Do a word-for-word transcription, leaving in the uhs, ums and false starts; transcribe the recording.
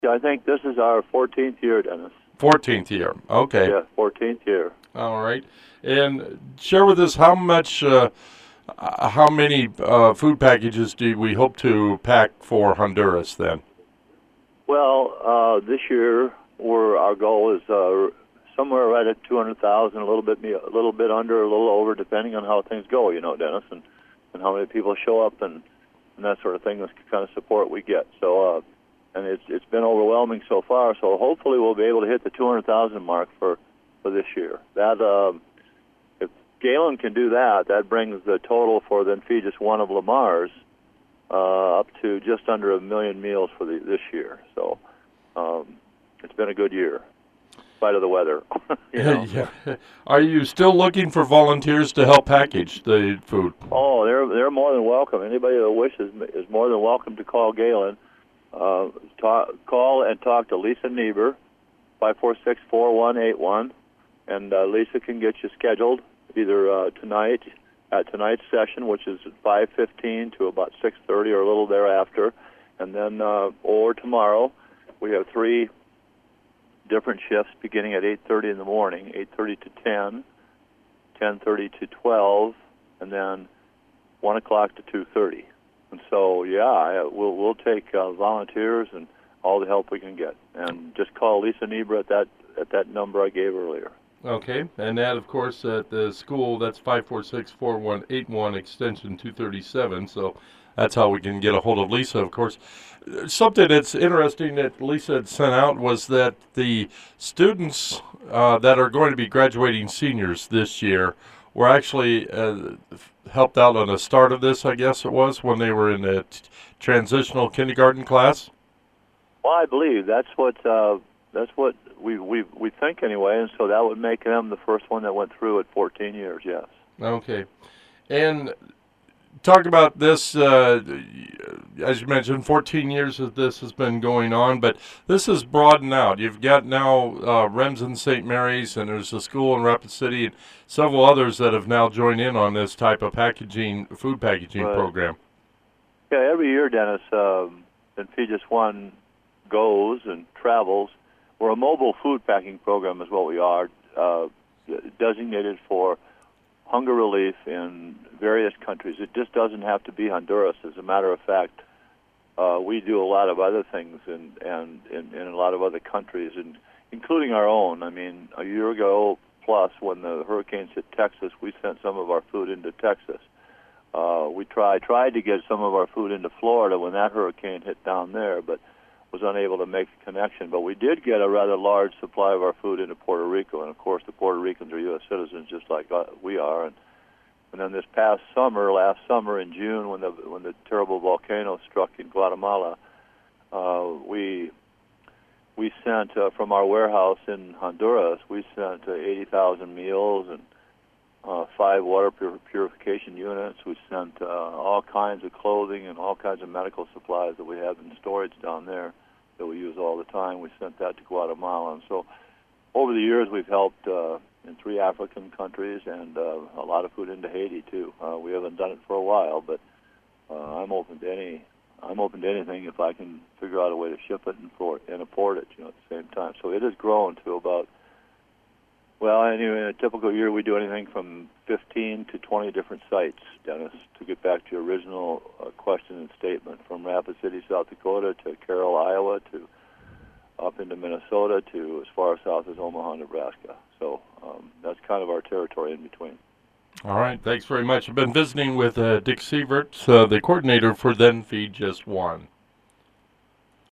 Yeah, I think this is our fourteenth year, Dennis. fourteenth year. Okay. Yeah, fourteenth year. All right. And share with us how much, uh, uh, how many uh, food packages do we hope to pack for Honduras then? Well, uh, this year, we're, our goal is uh, somewhere right at two hundred thousand, a little bit, a little bit under, a little over, depending on how things go. You know, Dennis, and, and how many people show up and, and that sort of thing. That's the kind of support we get. So, uh, and it's it's been overwhelming so far. So hopefully we'll be able to hit the two hundred thousand mark for for this year. That uh, if Galen can do that, that brings the total for then feed just one of Lamar's uh, up to just under a million meals for the, this year. So um, it's been a good year, in spite of the weather. you know? Yeah. Are you still looking for volunteers to help package the food? Oh, they're they're more than welcome. Anybody that wishes is more than welcome to call Galen. Uh, talk, call and talk to Lisa Niebuhr, five four six, four one eight one, and uh, Lisa can get you scheduled either uh, tonight at tonight's session, which is at five fifteen to about six thirty or a little thereafter, and then uh, or tomorrow. We have three different shifts beginning at eight thirty in the morning, eight thirty to ten, ten thirty to twelve, and then one o'clock to two thirty. And so, yeah, I, we'll we'll take uh, volunteers and all the help we can get, and just call Lisa Niebuhr at that at that number I gave earlier. Okay, and that, of course, at the school, that's five four six, four one eight one, extension two thirty-seven, so that's how we can get a hold of Lisa, of course. Something that's interesting that Lisa had sent out was that the students uh, that are going to be graduating seniors this year were actually uh, helped out on the start of this, I guess it was, when they were in a t- transitional kindergarten class. Well, I believe that's what uh, that's what we, we we think anyway, and so that would make them the first one that went through at fourteen years. Yes. Okay, and talk about this. Uh, as you mentioned, fourteen years of this has been going on, but this is broadened out. You've got now uh, Remsen Saint Mary's, and there's a school in Rapid City, and several others that have now joined in on this type of packaging, food packaging Right. program. Yeah, every year, Dennis, um, and Feed Just One goes and travels. We're a mobile food packing program is what we are, uh, designated for hunger relief in various countries. It just doesn't have to be Honduras. As a matter of fact, uh, we do a lot of other things in, and in, in a lot of other countries, and including our own. I mean, a year ago plus, when the hurricanes hit Texas, we sent some of our food into Texas. Uh, we try, tried to get some of our food into Florida when that hurricane hit down there, but was unable to make the connection. But we did get a rather large supply of our food into Puerto Rico, and of course the Puerto Ricans are U S citizens just like uh, we are. And, and then this past summer, last summer in June, when the when the terrible volcano struck in Guatemala, uh, we we sent uh, from our warehouse in Honduras, we sent uh, eighty thousand meals and uh, five water pur- purification units. We sent uh, all kinds of clothing and all kinds of medical supplies that we have in storage down there that we use all the time. We sent that to Guatemala. And so over the years, we've helped uh, in three African countries and uh, a lot of food into Haiti, too. Uh, we haven't done it for a while, but uh, I'm open to any I'm open to anything if I can figure out a way to ship it and, for, and afford it, you know, at the same time. So it has grown to about, well, anyway, in a typical year, we do anything from fifteen to twenty different sites, Dennis, to get back to your original uh, question and statement, from Rapid City, South Dakota, to Carroll, Iowa, to up into Minnesota, to as far south as Omaha, Nebraska. So um, that's kind of our territory in between. All right, thanks very much. I've been visiting with uh, Dick Sievert, uh, the coordinator for Then Feed Just One.